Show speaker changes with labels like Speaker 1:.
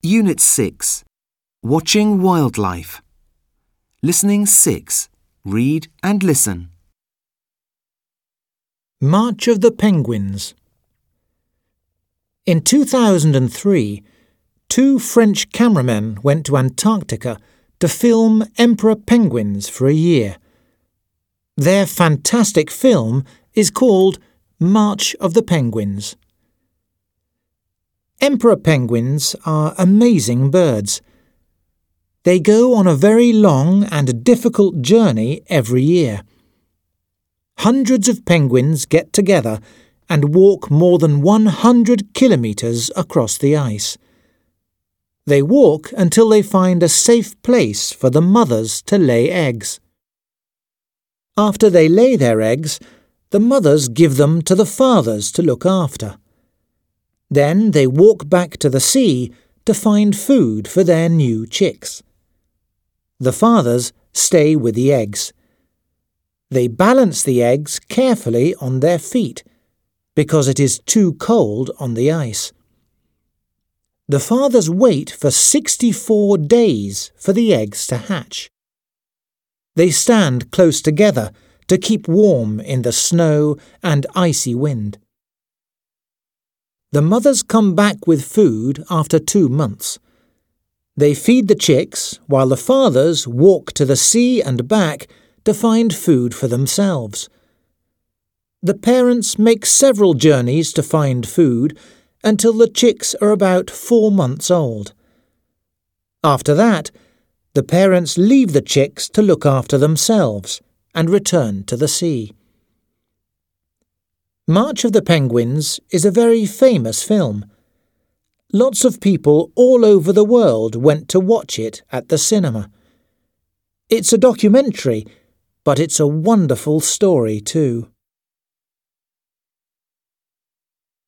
Speaker 1: Unit 6. Watching Wildlife. Listening 6. Read and listen.
Speaker 2: March of the Penguins. In 2003, 2 French cameramen went to Antarctica to film emperor penguins for a year. Their fantastic film is called March of the Penguins. Emperor penguins are amazing birds. They go on a very long and difficult journey every year. Hundreds of penguins get together and walk more than 100 kilometres across the ice. They walk until they find a safe place for the mothers to lay eggs. After they lay their eggs, the mothers give them to the fathers to look after. Then they walk back to the sea to find food for their new chicks. The fathers stay with the eggs. They balance the eggs carefully on their feet because it is too cold on the ice. The fathers wait for 64 days for the eggs to hatch. They stand close together to keep warm in the snow and icy wind. The mothers come back with food after 2 months. They feed the chicks while the fathers walk to the sea and back to find food for themselves. The parents make several journeys to find food until the chicks are about 4 months old. After that, the parents leave the chicks to look after themselves and return to the sea. March of the Penguins is a very famous film. Lots of people all over the world went to watch it at the cinema. It's a documentary, but it's a wonderful story too.